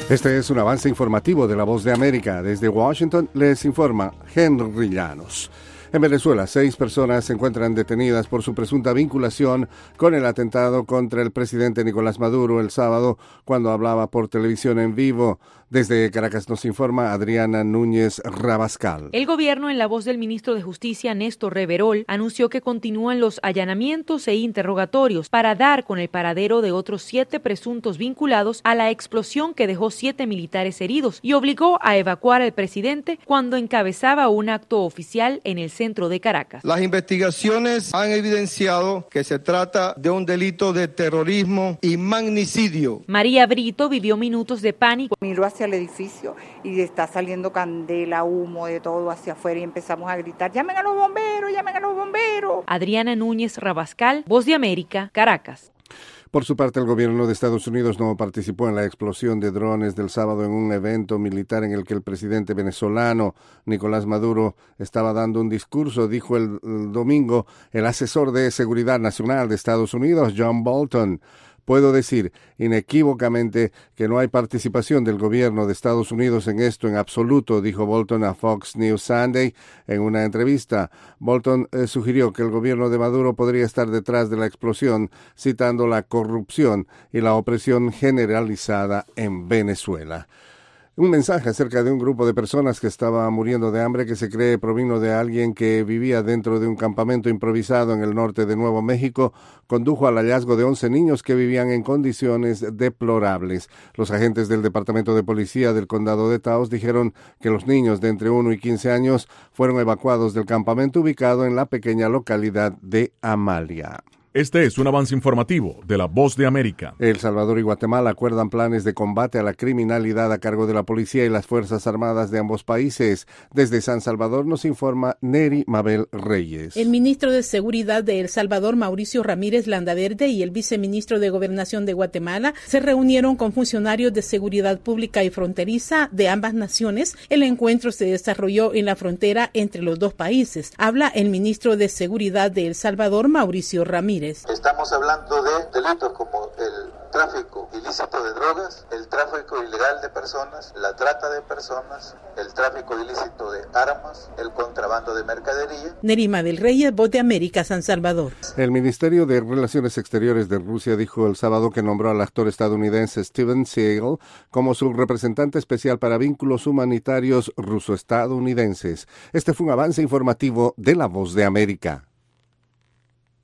Este es un avance informativo de La Voz de América. Desde Washington les informa Henry Llanos. En Venezuela, 6 personas se encuentran detenidas por su presunta vinculación con el atentado contra el presidente Nicolás Maduro el sábado cuando hablaba por televisión en vivo. Desde Caracas nos informa Adriana Núñez Rabascal. El gobierno, en la voz del ministro de Justicia, Néstor Reverol, anunció que continúan los allanamientos e interrogatorios para dar con el paradero de otros 7 presuntos vinculados a la explosión que dejó 7 militares heridos y obligó a evacuar al presidente cuando encabezaba un acto oficial en el centro de Caracas. Las investigaciones han evidenciado que se trata de un delito de terrorismo y magnicidio. María Brito vivió minutos de pánico. Miró hacia el edificio y está saliendo candela, humo, de todo hacia afuera y empezamos a gritar: ¡llamen a los bomberos, llamen a los bomberos! Adriana Núñez Rabascal, Voz de América, Caracas. Por su parte, el gobierno de Estados Unidos no participó en la explosión de drones del sábado en un evento militar en el que el presidente venezolano Nicolás Maduro estaba dando un discurso, dijo el domingo el asesor de Seguridad Nacional de Estados Unidos, John Bolton. Puedo decir inequívocamente que no hay participación del gobierno de Estados Unidos en esto en absoluto, dijo Bolton a Fox News Sunday en una entrevista. Bolton sugirió que el gobierno de Maduro podría estar detrás de la explosión, citando la corrupción y la opresión generalizada en Venezuela. Un mensaje acerca de un grupo de personas que estaba muriendo de hambre que se cree provino de alguien que vivía dentro de un campamento improvisado en el norte de Nuevo México condujo al hallazgo de 11 niños que vivían en condiciones deplorables. Los agentes del Departamento de Policía del Condado de Taos dijeron que los niños de entre 1 y 15 años fueron evacuados del campamento ubicado en la pequeña localidad de Amalia. Este es un avance informativo de La Voz de América. El Salvador y Guatemala acuerdan planes de combate a la criminalidad a cargo de la policía y las Fuerzas Armadas de ambos países. Desde San Salvador nos informa Neri Mabel Reyes. El ministro de Seguridad de El Salvador, Mauricio Ramírez Landaverde, y el viceministro de Gobernación de Guatemala se reunieron con funcionarios de seguridad pública y fronteriza de ambas naciones. El encuentro se desarrolló en la frontera entre los dos países. Habla el ministro de Seguridad de El Salvador, Mauricio Ramírez. Estamos hablando de delitos como el tráfico ilícito de drogas, el tráfico ilegal de personas, la trata de personas, el tráfico ilícito de armas, el contrabando de mercadería. Nerima del Reyes, Voz de América, San Salvador. El Ministerio de Relaciones Exteriores de Rusia dijo el sábado que nombró al actor estadounidense Steven Seagal como su representante especial para vínculos humanitarios ruso-estadounidenses. Este fue un avance informativo de La Voz de América.